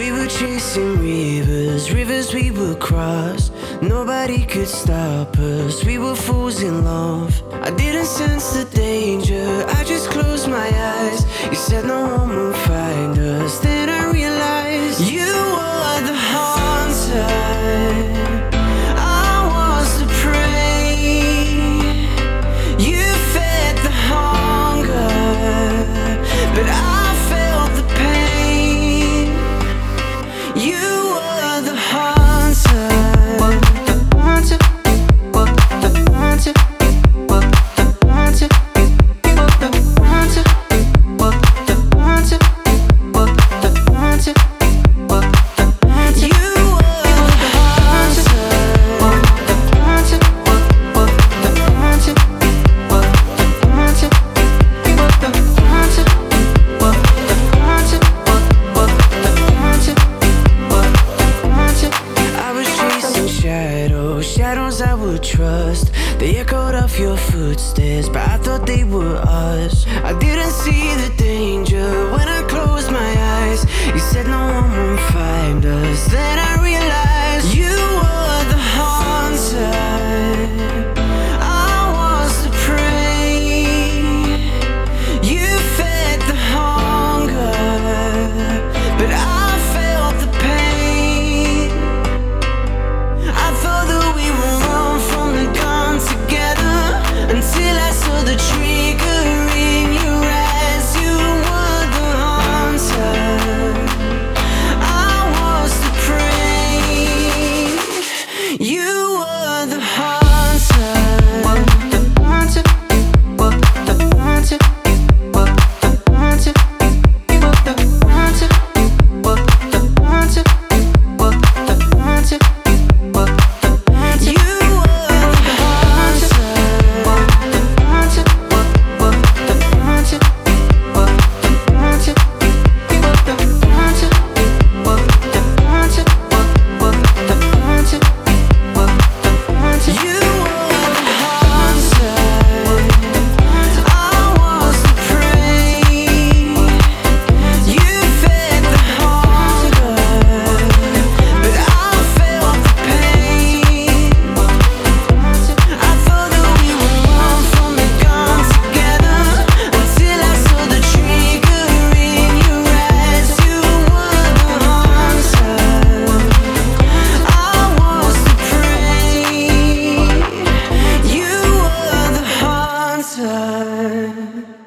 We were chasing rivers, rivers we would cross. Nobody could stop us, we were fools in love. I didn't sense the danger, I just closed my eyes. You said no one would find us, then I realized you were the haunter, I was the prey. You fed the hunger, but I felt the pain. You were the haunter, the haunter, the haunter, the haunter, the haunter, the haunter, the haunter. You were the haunter, the haunter, the haunter, the haunter, I was chasing shadows, shadows I would trust. They echoed off your footsteps, but I thought they were us. I didn't see the danger when I closed my eyes. You said no one would find us, then I realized you were the haunter, I was the prey. You fed the hunger, but I felt the pain. I thought that we would run from the gun together, until I saw the trigger in your eyes. You were the haunter, I was the prey. You were the haunter, the haunter, the haunter, the haunter, the haunter, the haunter, the haunter. You were the haunter, the haunter, the haunter, the haunter, the haunter, the haunter, the haunter. You were the haunter, I was the prey. You fed the hunger, but I felt the pain. I thought that we would run from the gun together, until I saw the trigger in your eyes. You were the haunter, I was the prey. You were the haunter.